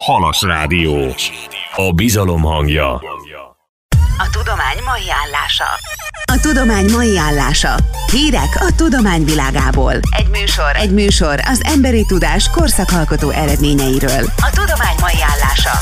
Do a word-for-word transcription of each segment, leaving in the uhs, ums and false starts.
Halas Rádió. A bizalom hangja. A tudomány mai állása. A tudomány mai állása. Hírek a tudomány világából. Egy műsor. Egy műsor az emberi tudás korszakalkotó eredményeiről. A tudomány mai állása.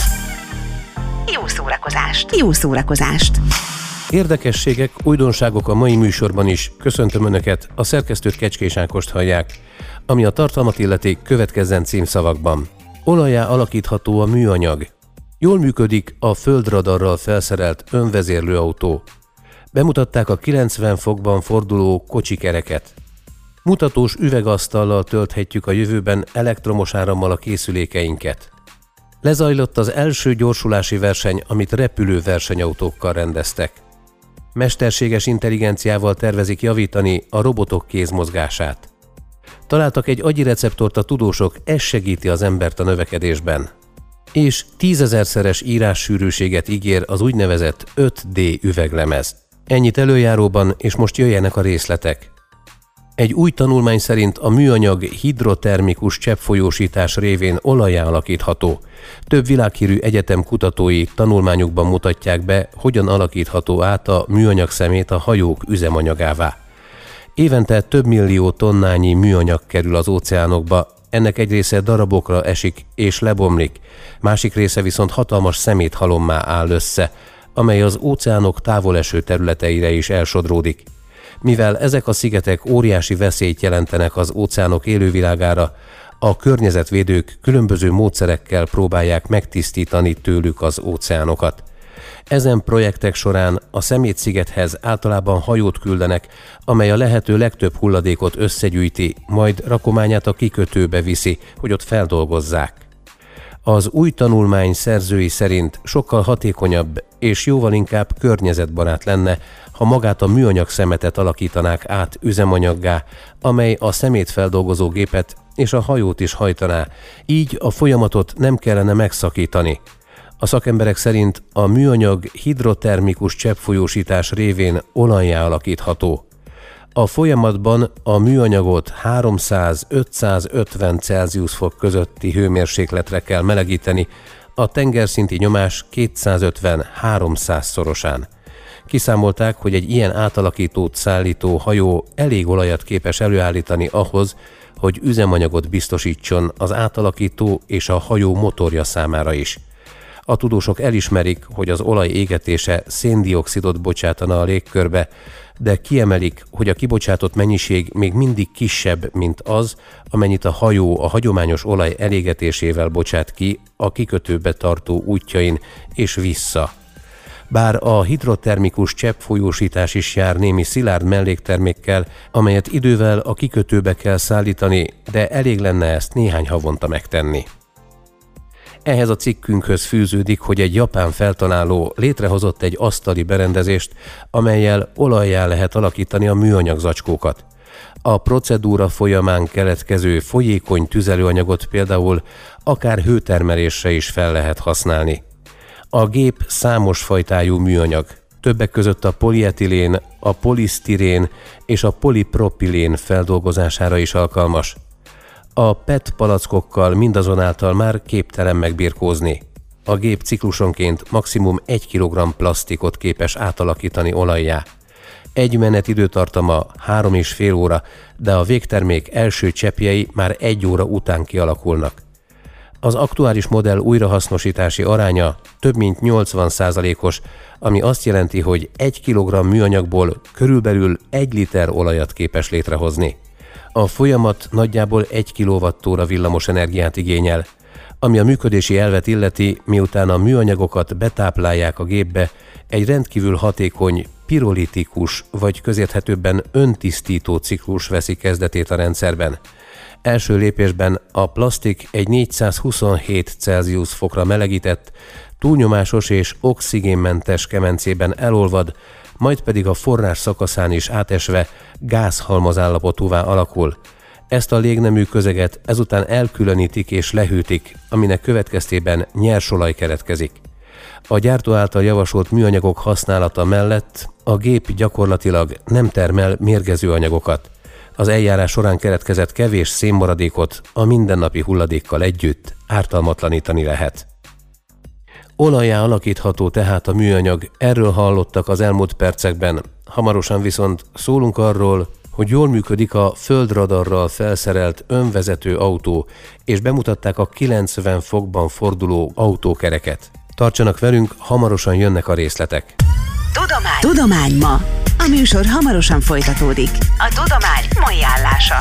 Jó szórakozást. Jó szórakozást. Érdekességek, újdonságok a mai műsorban is. Köszöntöm Önöket, a szerkesztőt Kecskés Ákost hallják. Ami a tartalmat illeti, következzen címszavakban. Olajjá alakítható a műanyag. Jól működik a földradarral felszerelt önvezérlőautó. Bemutatták a kilencven fokban forduló kocsikereket. Mutatós üvegasztallal tölthetjük a jövőben elektromos árammal a készülékeinket. Lezajlott az első gyorsulási verseny, amit repülő versenyautókkal rendeztek. Mesterséges intelligenciával tervezik javítani a robotok kézmozgását. Találtak egy agyi receptort a tudósok, ez segíti az embert a növekedésben. És tízezerszeres írássűrűséget ígér az úgynevezett öt dé üveglemez. Ennyit előjáróban, és most jöjjenek a részletek. Egy új tanulmány szerint a műanyag hidrotermikus cseppfolyósítás révén olajjá alakítható. Több világhírű egyetem kutatói tanulmányukban mutatják be, hogyan alakítható át a műanyag szemét a hajók üzemanyagává. Évente több millió tonnányi műanyag kerül az óceánokba, ennek egy része darabokra esik és lebomlik, másik része viszont hatalmas szeméthalommá áll össze, amely az óceánok távoleső területeire is elsodródik. Mivel ezek a szigetek óriási veszélyt jelentenek az óceánok élővilágára, a környezetvédők különböző módszerekkel próbálják megtisztítani tőlük az óceánokat. Ezen projektek során a szemétszigethez általában hajót küldenek, amely a lehető legtöbb hulladékot összegyűjti, majd rakományát a kikötőbe viszi, hogy ott feldolgozzák. Az új tanulmány szerzői szerint sokkal hatékonyabb és jóval inkább környezetbarát lenne, ha magát a műanyag szemetet alakítanák át üzemanyaggá, amely a szemétfeldolgozó gépet és a hajót is hajtaná, így a folyamatot nem kellene megszakítani. A szakemberek szerint a műanyag hidrotermikus cseppfolyósítás révén olajjá alakítható. A folyamatban a műanyagot háromszáz-ötszázötven Celsius fok közötti hőmérsékletre kell melegíteni, a tengerszinti nyomás kétszázötven-háromszáz szorosán. Kiszámolták, hogy egy ilyen átalakítót szállító hajó elég olajat képes előállítani ahhoz, hogy üzemanyagot biztosítson az átalakító és a hajó motorja számára is. A tudósok elismerik, hogy az olaj égetése széndioxidot bocsátana a légkörbe, de kiemelik, hogy a kibocsátott mennyiség még mindig kisebb, mint az, amennyit a hajó a hagyományos olaj elégetésével bocsát ki a kikötőbe tartó útjain és vissza. Bár a hidrotermikus cseppfolyósítás is jár némi szilárd melléktermékkel, amelyet idővel a kikötőbe kell szállítani, de elég lenne ezt néhány havonta megtenni. Ehhez a cikkünkhöz fűződik, hogy egy japán feltaláló létrehozott egy asztali berendezést, amellyel olajjá lehet alakítani a műanyag zacskókat. A procedúra folyamán keletkező folyékony tüzelőanyagot például akár hőtermelésre is fel lehet használni. A gép számos fajtájú műanyag, többek között a polietilén, a polisztirén és a polipropilén feldolgozására is alkalmas. A pé é té palackokkal mindazonáltal már képtelen megbirkózni. A gép ciklusonként maximum egy kilogramm plasztikot képes átalakítani olajjá. Egy menet időtartama három és fél óra, de a végtermék első cseppjei már egy óra után kialakulnak. Az aktuális modell újrahasznosítási aránya több mint nyolcvan százalékos, ami azt jelenti, hogy egy kilogramm műanyagból körülbelül egy liter olajat képes létrehozni. A folyamat nagyjából egy kilovattóra villamos energiát igényel. Ami a működési elvet illeti, miután a műanyagokat betáplálják a gépbe, egy rendkívül hatékony pirolitikus vagy közérthetőbben öntisztító ciklus veszi kezdetét a rendszerben. Első lépésben a plasztik egy négyszázhuszonhét Celsius fokra melegített, túlnyomásos és oxigénmentes kemencében elolvad, majd pedig a forrás szakaszán is átesve gázhalmaz állapotúvá alakul. Ezt a légnemű közeget ezután elkülönítik és lehűtik, aminek következtében nyersolaj keletkezik. A gyártó által javasolt műanyagok használata mellett a gép gyakorlatilag nem termel mérgező anyagokat. Az eljárás során keletkezett kevés szénmaradékot a mindennapi hulladékkal együtt ártalmatlanítani lehet. Olajjá alakítható tehát a műanyag, erről hallottak az elmúlt percekben. Hamarosan viszont szólunk arról, hogy jól működik a földradarral felszerelt önvezető autó, és bemutatták a kilencven fokban forduló autókereket. Tartsanak velünk, hamarosan jönnek a részletek. Tudomány. Tudomány ma. A műsor hamarosan folytatódik. A tudomány mai állása.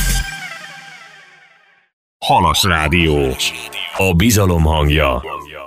Halas Rádió. A bizalom hangja.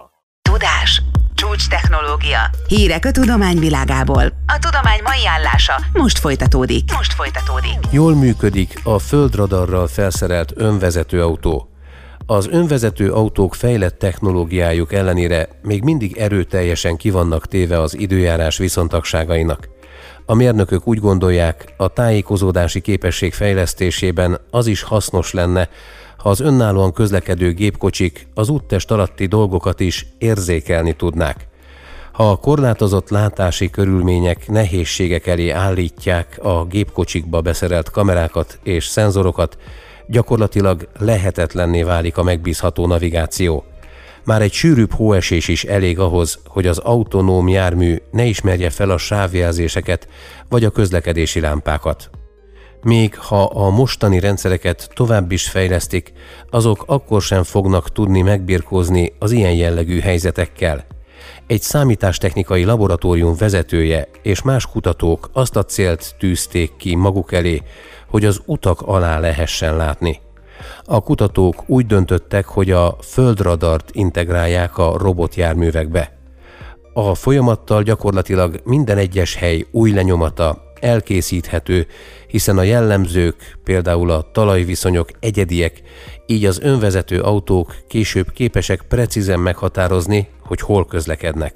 Tudás. Csúcs technológia. Hírek a tudomány világából. A tudomány mai állása most folytatódik. Most folytatódik. Jól működik a földradarral felszerelt önvezető autó. Az önvezető autók fejlett technológiájuk ellenére még mindig erőteljesen kivannak téve az időjárás viszontagságainak. A mérnökök úgy gondolják, a tájékozódási képesség fejlesztésében az is hasznos lenne, ha az önállóan közlekedő gépkocsik az úttest alatti dolgokat is érzékelni tudnák. Ha a korlátozott látási körülmények nehézségek elé állítják a gépkocsikba beszerelt kamerákat és szenzorokat, gyakorlatilag lehetetlenné válik a megbízható navigáció. Már egy sűrűbb hóesés is elég ahhoz, hogy az autonóm jármű ne ismerje fel a sávjelzéseket vagy a közlekedési lámpákat. Még ha a mostani rendszereket tovább is fejlesztik, azok akkor sem fognak tudni megbirkózni az ilyen jellegű helyzetekkel. Egy számítástechnikai laboratórium vezetője és más kutatók azt a célt tűzték ki maguk elé, hogy az utak alá lehessen látni. A kutatók úgy döntöttek, hogy a földradart integrálják a robotjárművekbe. A folyamattal gyakorlatilag minden egyes hely új lenyomata elkészíthető, hiszen a jellemzők, például a talajviszonyok egyediek, így az önvezető autók később képesek precízen meghatározni, hogy hol közlekednek.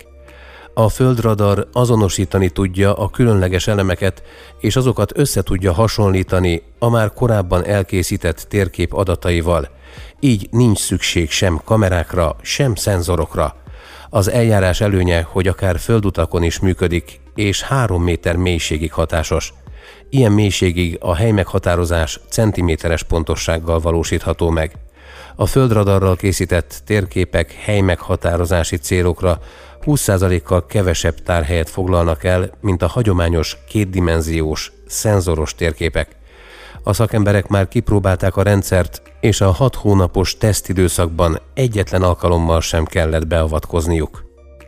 A földradar azonosítani tudja a különleges elemeket, és azokat össze tudja hasonlítani a már korábban elkészített térkép adataival. Így nincs szükség sem kamerákra, sem szenzorokra. Az eljárás előnye, hogy akár földutakon is működik, és három méter mélységig hatásos. Ilyen mélységig a helymeghatározás centiméteres pontossággal valósítható meg. A földradarral készített térképek helymeghatározási célokra húsz százalékkal kevesebb tárhelyet foglalnak el, mint a hagyományos kétdimenziós, szenzoros térképek. A szakemberek már kipróbálták a rendszert, és a hat hónapos tesztidőszakban egyetlen alkalommal sem kellett beavatkozniuk.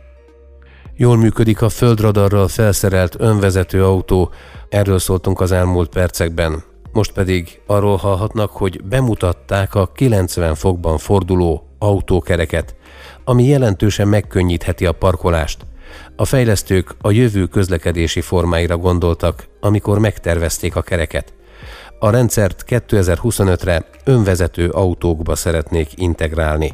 Jól működik a földradarral felszerelt önvezető autó, erről szóltunk az elmúlt percekben. Most pedig arról hallhatnak, hogy bemutatták a kilencven fokban forduló autókereket, ami jelentősen megkönnyítheti a parkolást. A fejlesztők a jövő közlekedési formáira gondoltak, amikor megtervezték a kereket. A rendszert kétezer-huszonötre önvezető autókba szeretnék integrálni.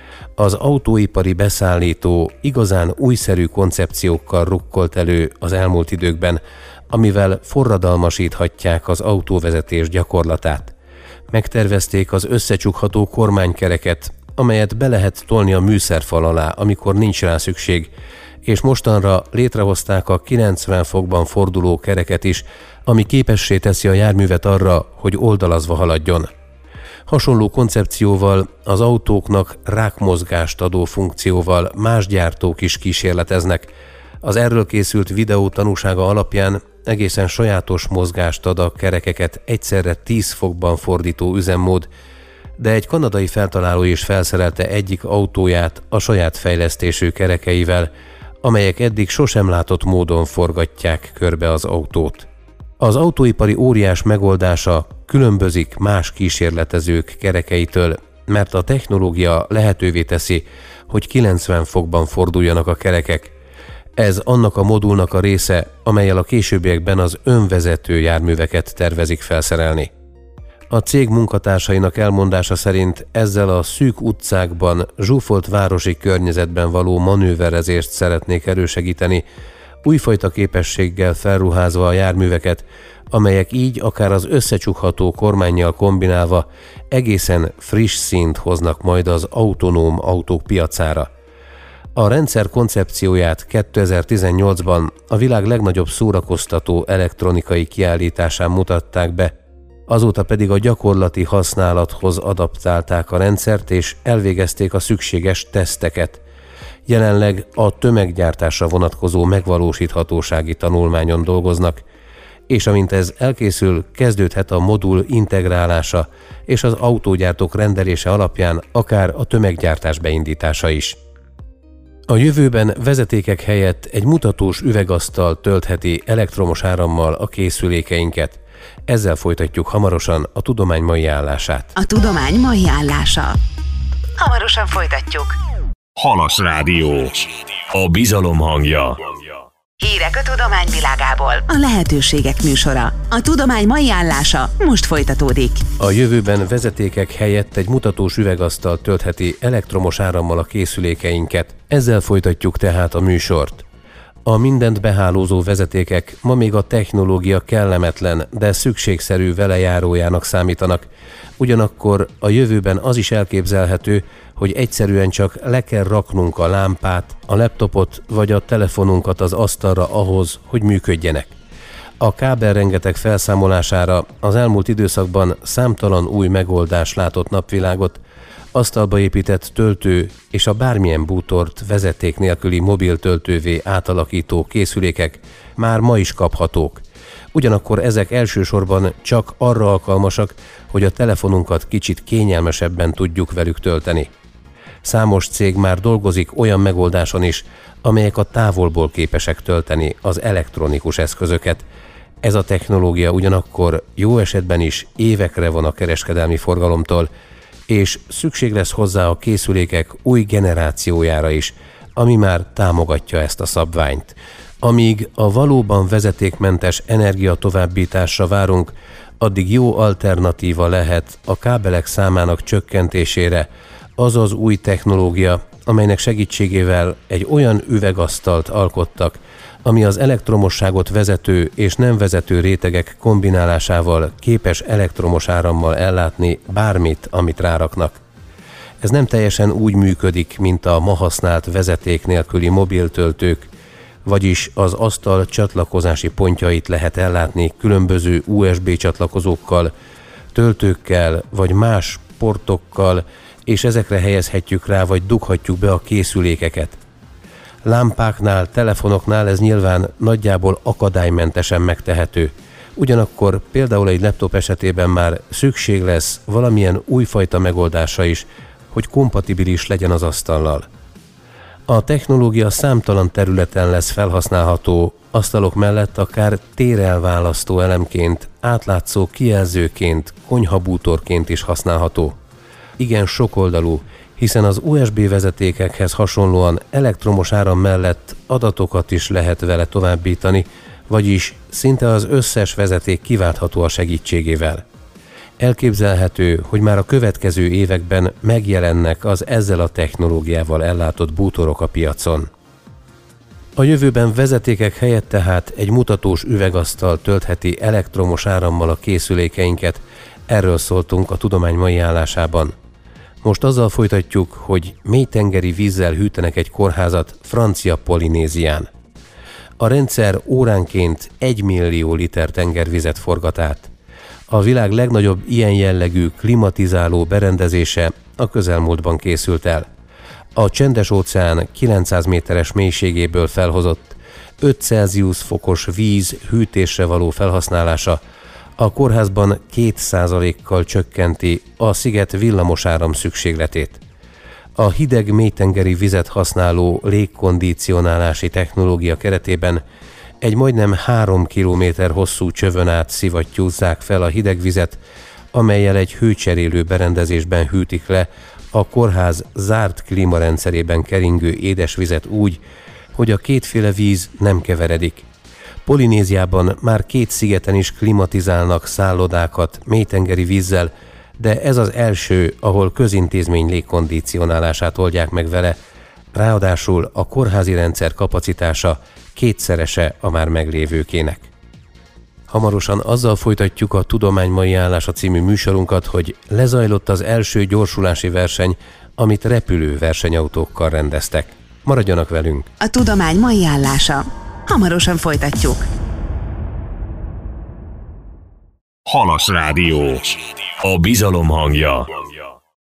Az autóipari beszállító igazán újszerű koncepciókkal rukkolt elő az elmúlt időkben, amivel forradalmasíthatják az autóvezetés gyakorlatát. Megtervezték az összecsukható kormánykereket, amelyet be lehet tolni a műszerfal alá, amikor nincs rá szükség, és mostanra létrehozták a kilencven fokban forduló kereket is, ami képessé teszi a járművet arra, hogy oldalazva haladjon. Hasonló koncepcióval, az autóknak rákmozgást adó funkcióval más gyártók is kísérleteznek. Az erről készült videó tanúsága alapján egészen sajátos mozgást ad a kerekeket egyszerre tíz fokban fordító üzemmód, de egy kanadai feltaláló is felszerelte egyik autóját a saját fejlesztésű kerekeivel, amelyek eddig sosem látott módon forgatják körbe az autót. Az autóipari óriás megoldása különbözik más kísérletezők kerekeitől, mert a technológia lehetővé teszi, hogy kilencven fokban forduljanak a kerekek. Ez annak a modulnak a része, amellyel a későbbiekben az önvezető járműveket tervezik felszerelni. A cég munkatársainak elmondása szerint ezzel a szűk utcákban, zsúfolt városi környezetben való manőverezést szeretnék elősegíteni, újfajta képességgel felruházva a járműveket, amelyek így akár az összecsukható kormánnyal kombinálva egészen friss színt hoznak majd az autonóm autók piacára. A rendszer koncepcióját kétezer-tizennyolcban a világ legnagyobb szórakoztató elektronikai kiállításán mutatták be, azóta pedig a gyakorlati használathoz adaptálták a rendszert és elvégezték a szükséges teszteket. Jelenleg a tömeggyártásra vonatkozó megvalósíthatósági tanulmányon dolgoznak, és amint ez elkészül, kezdődhet a modul integrálása és az autógyártók rendelése alapján akár a tömeggyártás beindítása is. A jövőben vezetékek helyett egy mutatós üvegasztal töltheti elektromos árammal a készülékeinket. Ezzel folytatjuk hamarosan a tudomány mai állását. A tudomány mai állása. Hamarosan folytatjuk. Halas Rádió. A bizalom hangja. Hírek a tudomány világából. A lehetőségek műsora. A tudomány mai állása most folytatódik. A jövőben vezetékek helyett egy mutatós üvegasztal töltheti elektromos árammal a készülékeinket. Ezzel folytatjuk tehát a műsort. A mindent behálózó vezetékek ma még a technológia kellemetlen, de szükségszerű velejárójának számítanak. Ugyanakkor a jövőben az is elképzelhető, hogy egyszerűen csak le kell raknunk a lámpát, a laptopot vagy a telefonunkat az asztalra ahhoz, hogy működjenek. A kábelrengeteg felszámolására az elmúlt időszakban számtalan új megoldás látott napvilágot, asztalba épített töltő és a bármilyen bútort vezeték nélküli mobiltöltővé átalakító készülékek már ma is kaphatók. Ugyanakkor ezek elsősorban csak arra alkalmasak, hogy a telefonunkat kicsit kényelmesebben tudjuk velük tölteni. Számos cég már dolgozik olyan megoldáson is, amelyek a távolból képesek tölteni az elektronikus eszközöket. Ez a technológia ugyanakkor jó esetben is évekre van a kereskedelmi forgalomtól, és szükség lesz hozzá a készülékek új generációjára is, ami már támogatja ezt a szabványt. Amíg a valóban vezetékmentes energia továbbításra várunk, addig jó alternatíva lehet a kábelek számának csökkentésére az az új technológia, amelynek segítségével egy olyan üvegasztalt alkottak, ami az elektromosságot vezető és nem vezető rétegek kombinálásával képes elektromos árammal ellátni bármit, amit ráraknak. Ez nem teljesen úgy működik, mint a ma használt vezeték nélküli mobiltöltők, vagyis az asztal csatlakozási pontjait lehet ellátni különböző u es bé csatlakozókkal, töltőkkel vagy más portokkal, és ezekre helyezhetjük rá vagy dughatjuk be a készülékeket. Lámpáknál, telefonoknál ez nyilván nagyjából akadálymentesen megtehető. Ugyanakkor például egy laptop esetében már szükség lesz valamilyen újfajta megoldásra is, hogy kompatibilis legyen az asztallal. A technológia számtalan területen lesz felhasználható, asztalok mellett akár térelválasztó elemként, átlátszó kijelzőként, konyhabútorként is használható. Igen sokoldalú, hiszen az u es bé vezetékekhez hasonlóan elektromos áram mellett adatokat is lehet vele továbbítani, vagyis szinte az összes vezeték kiváltható a segítségével. Elképzelhető, hogy már a következő években megjelennek az ezzel a technológiával ellátott bútorok a piacon. A jövőben vezetékek helyett tehát egy mutatós üvegasztal töltheti elektromos árammal a készülékeinket, erről szóltunk a tudomány mai állásában. Most azzal folytatjuk, hogy mélytengeri vízzel hűtenek egy kórházat francia Polinézián. A rendszer óránként egy millió liter tengervizet forgat át. A világ legnagyobb ilyen jellegű klimatizáló berendezése a közelmúltban készült el. A Csendes-óceán kilencszáz méteres mélységéből felhozott öt Celsius fokos víz hűtésre való felhasználása a kórházban két százalékkal csökkenti a sziget villamosáram szükségletét. A hideg mélytengeri vizet használó légkondicionálási technológia keretében egy majdnem három kilométer hosszú csövön át szivattyúzzák fel a hideg vizet, amellyel egy hőcserélő berendezésben hűtik le a kórház zárt klímarendszerében keringő édesvizet úgy, hogy a kétféle víz nem keveredik. Polinéziában már két szigeten is klimatizálnak szállodákat mélytengeri vízzel, de ez az első, ahol közintézmény légkondicionálását oldják meg vele, ráadásul a kórházi rendszer kapacitása kétszerese a már meglévőkének. Hamarosan azzal folytatjuk a Tudomány mai állása című műsorunkat, hogy lezajlott az első gyorsulási verseny, amit repülő versenyautókkal rendeztek. Maradjanak velünk! A Tudomány mai állása. Hamarosan folytatjuk. Halas Rádió. A bizalom hangja.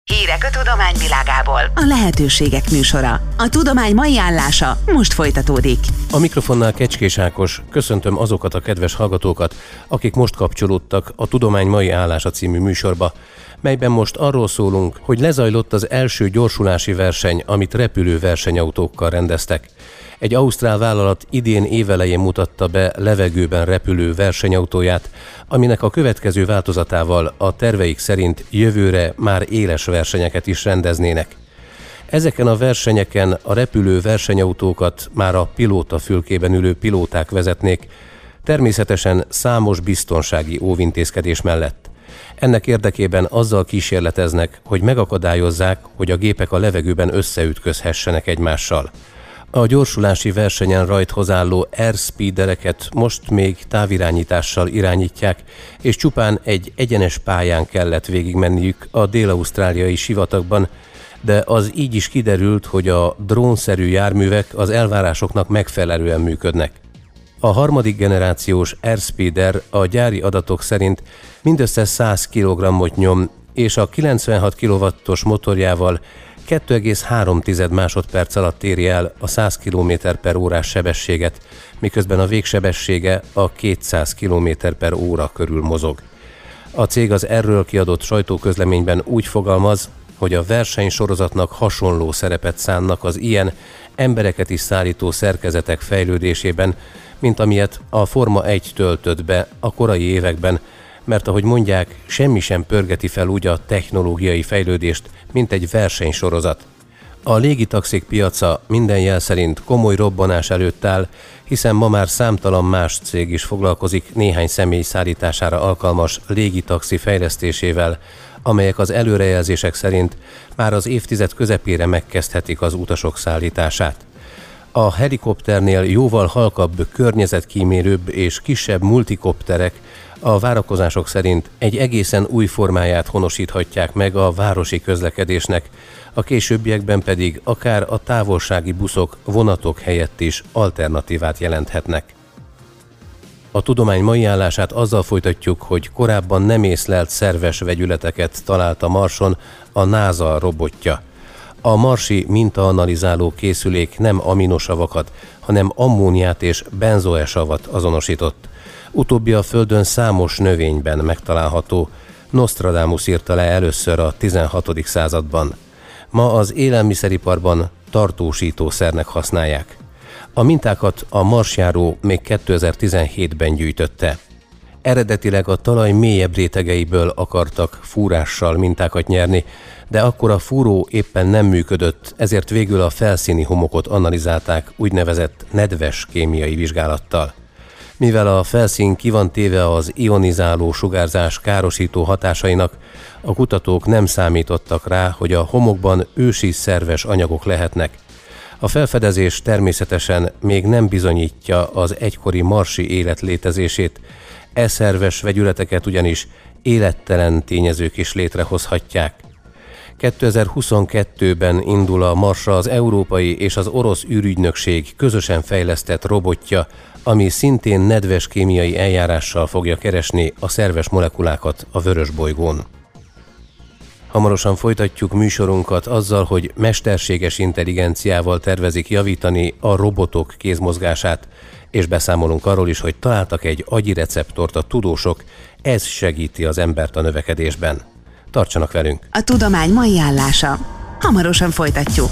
Hírek a tudomány világából. A lehetőségek műsora. A tudomány mai állása most folytatódik. A mikrofonnál Kecskés Ákos, köszöntöm azokat a kedves hallgatókat, akik most kapcsolódtak a Tudomány mai állása című műsorba, melyben most arról szólunk, hogy lezajlott az első gyorsulási verseny, amit repülő versenyautókkal rendeztek. Egy ausztrál vállalat idén évelején mutatta be levegőben repülő versenyautóját, aminek a következő változatával a terveik szerint jövőre már éles versenyeket is rendeznének. Ezeken a versenyeken a repülő versenyautókat már a pilótafülkében ülő pilóták vezetnék, természetesen számos biztonsági óvintézkedés mellett. Ennek érdekében azzal kísérleteznek, hogy megakadályozzák, hogy a gépek a levegőben összeütközhessenek egymással. A gyorsulási versenyen rajthoz álló airspeedereket most még távirányítással irányítják, és csupán egy egyenes pályán kellett végigmenniük a dél-ausztráliai sivatagban, de az így is kiderült, hogy a drónszerű járművek az elvárásoknak megfelelően működnek. A harmadik generációs airspeeder a gyári adatok szerint mindössze száz kilogrammot nyom, és a kilencvenhat kilowattos motorjával kettő egész három másodperc alatt éri el a száz kilométer per órás sebességet, miközben a végsebessége a kétszáz kilométer per óra körül mozog. A cég az erről kiadott sajtóközleményben úgy fogalmaz, hogy a versenysorozatnak hasonló szerepet szánnak az ilyen embereket is szállító szerkezetek fejlődésében, mint amilyet a Forma egy töltött be a korai években, mert ahogy mondják, semmi sem pörgeti fel úgy a technológiai fejlődést, mint egy versenysorozat. A légitaxik piaca minden jel szerint komoly robbanás előtt áll, hiszen ma már számtalan más cég is foglalkozik néhány személy szállítására alkalmas légitaxi fejlesztésével, amelyek az előrejelzések szerint már az évtized közepére megkezdhetik az utasok szállítását. A helikopternél jóval halkabb, környezetkímélőbb és kisebb multikopterek a várakozások szerint egy egészen új formáját honosíthatják meg a városi közlekedésnek, a későbbiekben pedig akár a távolsági buszok, vonatok helyett is alternatívát jelenthetnek. A tudomány mai állását azzal folytatjuk, hogy korábban nem észlelt szerves vegyületeket talált a Marson a NASA robotja. A marsi mintaanalizáló készülék nem aminosavakat, hanem ammóniát és benzoesavat azonosított. Utóbbi a Földön számos növényben megtalálható. Nostradamus írta le először a tizenhatodik században. Ma az élelmiszeriparban tartósítószernek használják. A mintákat a marsjáró még kétezer-tizenhétben gyűjtötte. Eredetileg a talaj mélyebb rétegeiből akartak fúrással mintákat nyerni, de akkor a fúró éppen nem működött, ezért végül a felszíni homokot analizálták úgynevezett nedves kémiai vizsgálattal. Mivel a felszín ki van téve az ionizáló sugárzás károsító hatásainak, a kutatók nem számítottak rá, hogy a homokban ősi szerves anyagok lehetnek. A felfedezés természetesen még nem bizonyítja az egykori marsi élet létezését, e szerves vegyületeket ugyanis élettelen tényezők is létrehozhatják. kétezer-huszonkettőben indul a Marsra az európai és az orosz űrügynökség közösen fejlesztett robotja, ami szintén nedves kémiai eljárással fogja keresni a szerves molekulákat a vörösbolygón. Hamarosan folytatjuk műsorunkat azzal, hogy mesterséges intelligenciával tervezik javítani a robotok kézmozgását, és beszámolunk arról is, hogy találtak egy agyi receptort a tudósok, ez segíti az embert a növekedésben. Tartsanak velünk! A tudomány mai állása. Hamarosan folytatjuk.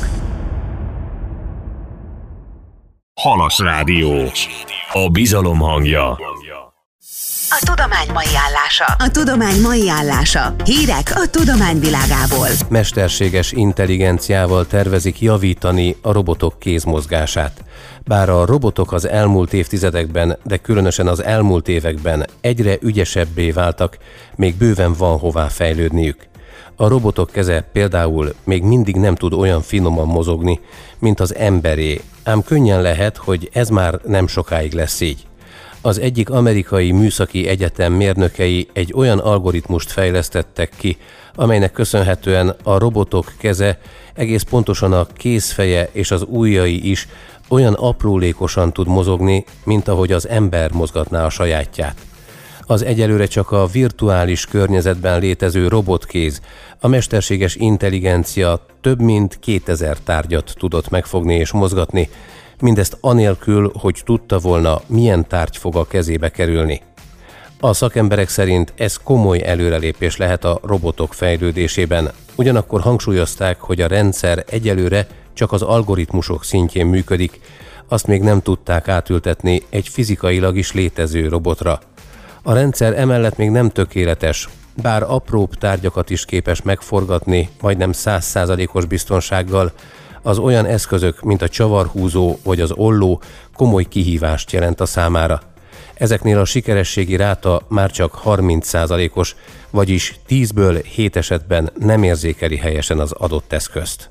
Halas Rádió. A bizalom hangja. A tudomány mai állása. A tudomány mai állása. Hírek a tudomány világából. Mesterséges intelligenciával tervezik javítani a robotok kézmozgását. Bár a robotok az elmúlt évtizedekben, de különösen az elmúlt években egyre ügyesebbé váltak, még bőven van hová fejlődniük. A robotok keze például még mindig nem tud olyan finoman mozogni, mint az emberé, ám könnyen lehet, hogy ez már nem sokáig lesz így. Az egyik amerikai műszaki egyetem mérnökei egy olyan algoritmust fejlesztettek ki, amelynek köszönhetően a robotok keze, egész pontosan a kézfeje és az ujjai is olyan aprólékosan tud mozogni, mint ahogy az ember mozgatná a sajátját. Az egyelőre csak a virtuális környezetben létező robotkéz, a mesterséges intelligencia több mint kétezer tárgyat tudott megfogni és mozgatni, mindezt anélkül, hogy tudta volna, milyen tárgy fog a kezébe kerülni. A szakemberek szerint ez komoly előrelépés lehet a robotok fejlődésében, ugyanakkor hangsúlyozták, hogy a rendszer egyelőre csak az algoritmusok szintjén működik, azt még nem tudták átültetni egy fizikailag is létező robotra. A rendszer emellett még nem tökéletes, bár apróbb tárgyakat is képes megforgatni, majdnem száz százalékos biztonsággal, az olyan eszközök, mint a csavarhúzó vagy az olló komoly kihívást jelent a számára. Ezeknél a sikerességi ráta már csak harminc százalékos, vagyis tízből hét esetben nem érzékeli helyesen az adott eszközt.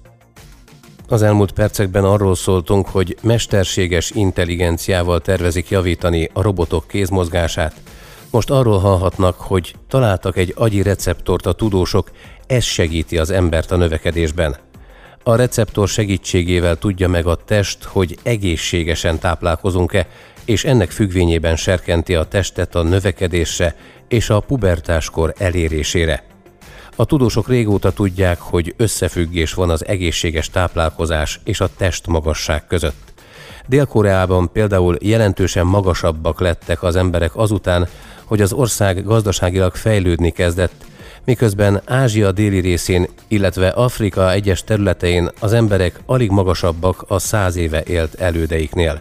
Az elmúlt percekben arról szóltunk, hogy mesterséges intelligenciával tervezik javítani a robotok kézmozgását. Most arról hallhatnak, hogy találtak egy agyi receptort a tudósok, ez segíti az embert a növekedésben. A receptor segítségével tudja meg a test, hogy egészségesen táplálkozunk-e, és ennek függvényében serkenti a testet a növekedésre és a pubertáskor elérésére. A tudósok régóta tudják, hogy összefüggés van az egészséges táplálkozás és a testmagasság között. Dél-Koreában például jelentősen magasabbak lettek az emberek azután, hogy az ország gazdaságilag fejlődni kezdett, miközben Ázsia déli részén, illetve Afrika egyes területein az emberek alig magasabbak a száz éve élt elődeiknél.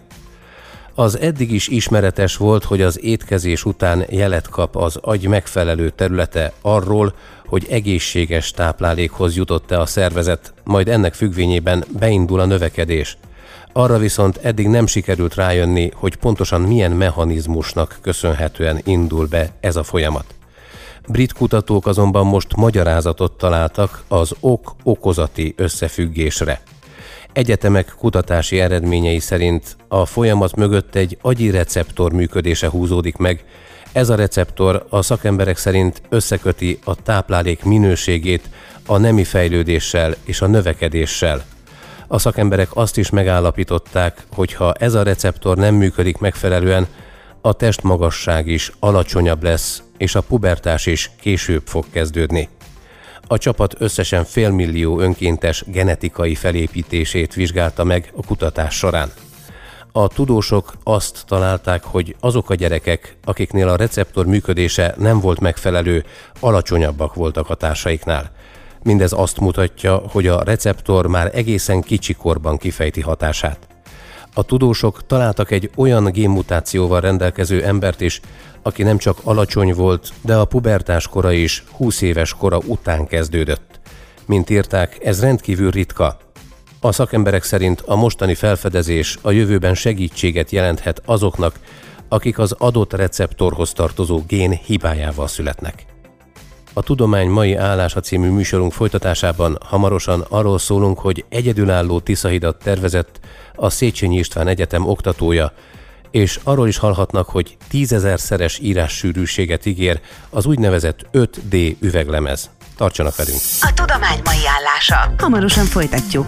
Az eddig is ismeretes volt, hogy az étkezés után jelet kap az agy megfelelő területe arról, hogy egészséges táplálékhoz jutott-e a szervezet, majd ennek függvényében beindul a növekedés. Arra viszont eddig nem sikerült rájönni, hogy pontosan milyen mechanizmusnak köszönhetően indul be ez a folyamat. Brit kutatók azonban most magyarázatot találtak az ok-okozati összefüggésre. Egyetemek kutatási eredményei szerint a folyamat mögött egy agyi receptor működése húzódik meg. Ez a receptor a szakemberek szerint összeköti a táplálék minőségét a nemi fejlődéssel és a növekedéssel. A szakemberek azt is megállapították, hogy ha ez a receptor nem működik megfelelően, a testmagasság is alacsonyabb lesz, és a pubertás is később fog kezdődni. A csapat összesen félmillió önkéntes genetikai felépítését vizsgálta meg a kutatás során. A tudósok azt találták, hogy azok a gyerekek, akiknél a receptor működése nem volt megfelelő, alacsonyabbak voltak a társaiknál. Mindez azt mutatja, hogy a receptor már egészen kicsikorban kifejti hatását. A tudósok találtak egy olyan génmutációval rendelkező embert is, aki nem csak alacsony volt, de a pubertás kora is húsz éves kora után kezdődött. Mint írták, ez rendkívül ritka. A szakemberek szerint a mostani felfedezés a jövőben segítséget jelenthet azoknak, akik az adott receptorhoz tartozó gén hibájával születnek. A Tudomány mai állása című műsorunk folytatásában hamarosan arról szólunk, hogy egyedülálló Tiszahidat tervezett a Széchenyi István Egyetem oktatója, és arról is hallhatnak, hogy tízezerszeres írássűrűséget ígér az úgynevezett öt dé üveglemez. Tartsanak velünk! A Tudomány mai állása. Hamarosan folytatjuk.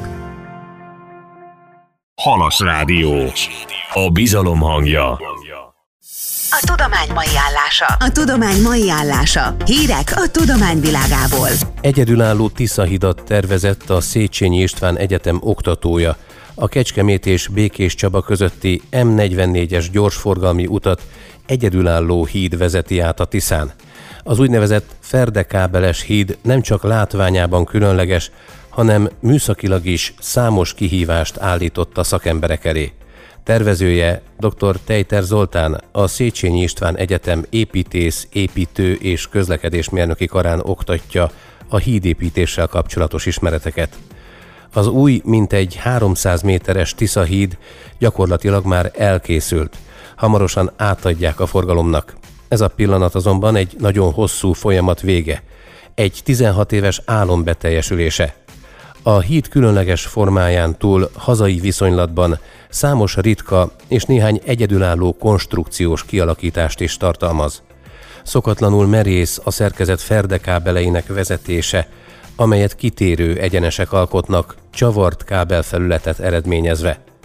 Halas Rádió. A bizalom hangja. A Tudomány mai állása. A Tudomány mai állása. Hírek a tudomány világából. Egyedülálló Tiszahidat tervezett a Széchenyi István Egyetem oktatója. A Kecskemét és Békéscsaba közötti em negyvennégyes gyorsforgalmi utat egyedülálló híd vezeti át a Tiszán. Az úgynevezett ferdekábeles híd nem csak látványában különleges, hanem műszakilag is számos kihívást állított a szakemberek elé. Tervezője dr. Tejter Zoltán, a Széchenyi István Egyetem építész, építő és közlekedésmérnöki karán oktatja a hídépítéssel kapcsolatos ismereteket. Az új, mintegy háromszáz méteres Tiszahíd gyakorlatilag már elkészült. Hamarosan átadják a forgalomnak. Ez a pillanat azonban egy nagyon hosszú folyamat vége. Egy tizenhat éves álom beteljesülése. A híd különleges formáján túl hazai viszonylatban számos ritka és néhány egyedülálló konstrukciós kialakítást is tartalmaz. Szokatlanul merész a szerkezet ferdekábeleinek vezetése, amelyet kitérő egyenesek alkotnak, csavart kábelfelületet eredményezve.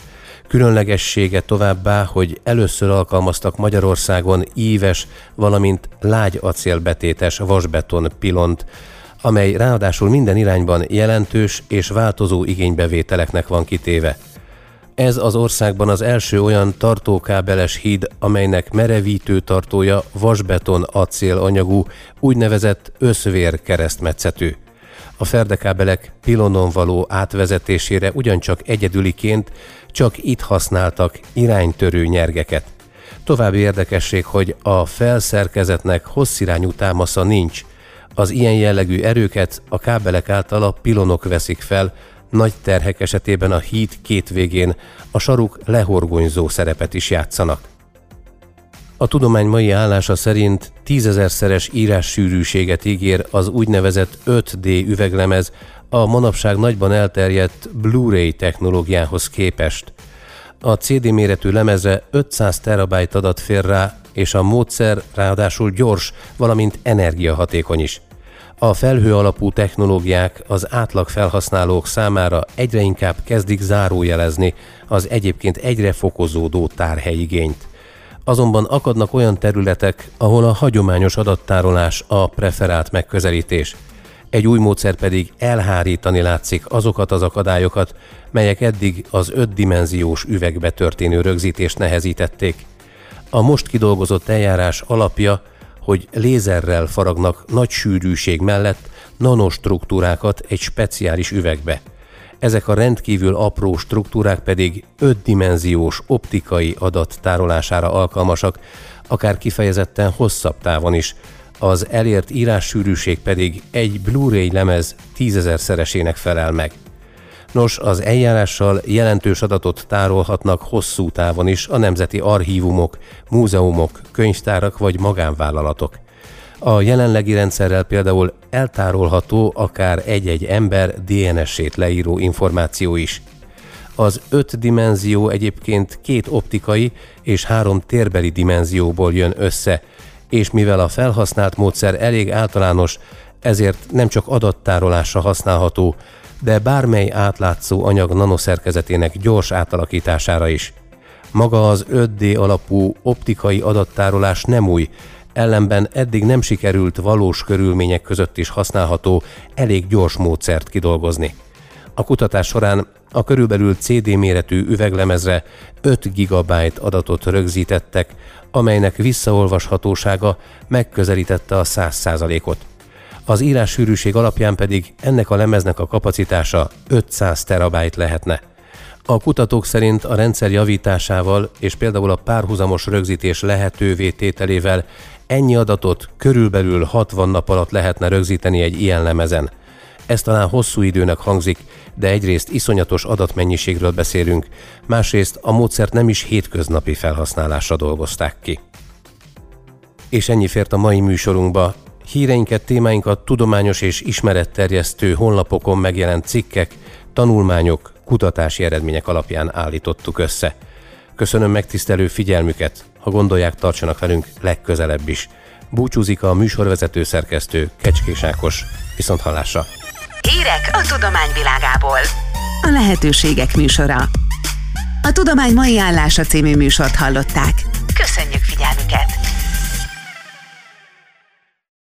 Különlegessége továbbá, hogy először alkalmaztak Magyarországon íves, valamint lágy acélbetétes vasbeton pilont, amely ráadásul minden irányban jelentős és változó igénybevételeknek van kitéve. Ez az országban az első olyan tartókábeles híd, amelynek merevítő tartója vasbeton acél anyagú, úgynevezett összvér keresztmetszetű. A ferdekábelek pilonon való átvezetésére ugyancsak egyedüliként csak itt használtak iránytörő nyergeket. További érdekesség, hogy a felszerkezetnek hosszirányú támasza nincs. Az ilyen jellegű erőket a kábelek által a pilonok veszik fel, nagy terhek esetében a híd két végén a saruk lehorgonyzó szerepet is játszanak. A tudomány mai állása szerint tízezerszeres írássűrűséget ígér az úgynevezett öt dé üveglemez a manapság nagyban elterjedt Blu-ray technológiához képest. A cé dé méretű lemezre ötszáz terabájt adat fér rá, és a módszer ráadásul gyors, valamint energiahatékony is. A felhő alapú technológiák az átlag felhasználók számára egyre inkább kezdik zárójelezni az egyébként egyre fokozódó tárhelyigényt. Azonban akadnak olyan területek, ahol a hagyományos adattárolás a preferált megközelítés. Egy új módszer pedig elhárítani látszik azokat az akadályokat, melyek eddig az ötdimenziós üvegbe történő rögzítést nehezítették. A most kidolgozott eljárás alapja, hogy lézerrel faragnak nagy sűrűség mellett nanostruktúrákat egy speciális üvegbe. Ezek a rendkívül apró struktúrák pedig ötdimenziós optikai adat tárolására alkalmasak, akár kifejezetten hosszabb távon is. Az elért írássűrűség pedig egy Blu-ray lemez tízezerszeresének felel meg. Nos, az eljárással jelentős adatot tárolhatnak hosszú távon is a nemzeti archívumok, múzeumok, könyvtárak vagy magánvállalatok. A jelenlegi rendszerrel például eltárolható akár egy-egy ember dé en es-ét leíró információ is. Az öt dimenzió egyébként két optikai és három térbeli dimenzióból jön össze, és mivel a felhasznált módszer elég általános, ezért nem csak adattárolásra használható, de bármely átlátszó anyag nanoszerkezetének gyors átalakítására is. Maga az öt dé alapú optikai adattárolás nem új, ellenben eddig nem sikerült valós körülmények között is használható, elég gyors módszert kidolgozni. A kutatás során a körülbelül cé dé méretű üveglemezre öt gigabyte adatot rögzítettek, amelynek visszaolvashatósága megközelítette a száz százalékot. Az írássűrűség alapján pedig ennek a lemeznek a kapacitása ötszáz terabájt lehetne. A kutatók szerint a rendszer javításával és például a párhuzamos rögzítés lehetővé tételével ennyi adatot körülbelül hatvan nap alatt lehetne rögzíteni egy ilyen lemezen. Ez talán hosszú időnek hangzik, de egyrészt iszonyatos adatmennyiségről beszélünk, másrészt a módszert nem is hétköznapi felhasználásra dolgozták ki. És ennyi fért a mai műsorunkba. Híreinket, témáinkat tudományos és ismeretterjesztő honlapokon megjelent cikkek, tanulmányok, kutatási eredmények alapján állítottuk össze. Köszönöm megtisztelő figyelmüket, ha gondolják, tartsanak velünk legközelebb is. Búcsúzik a műsorvezető szerkesztő Kecskés Ákos. Viszonthallásra! Hírek a tudományvilágából. A lehetőségek műsora. A Tudomány mai állása című műsort hallották.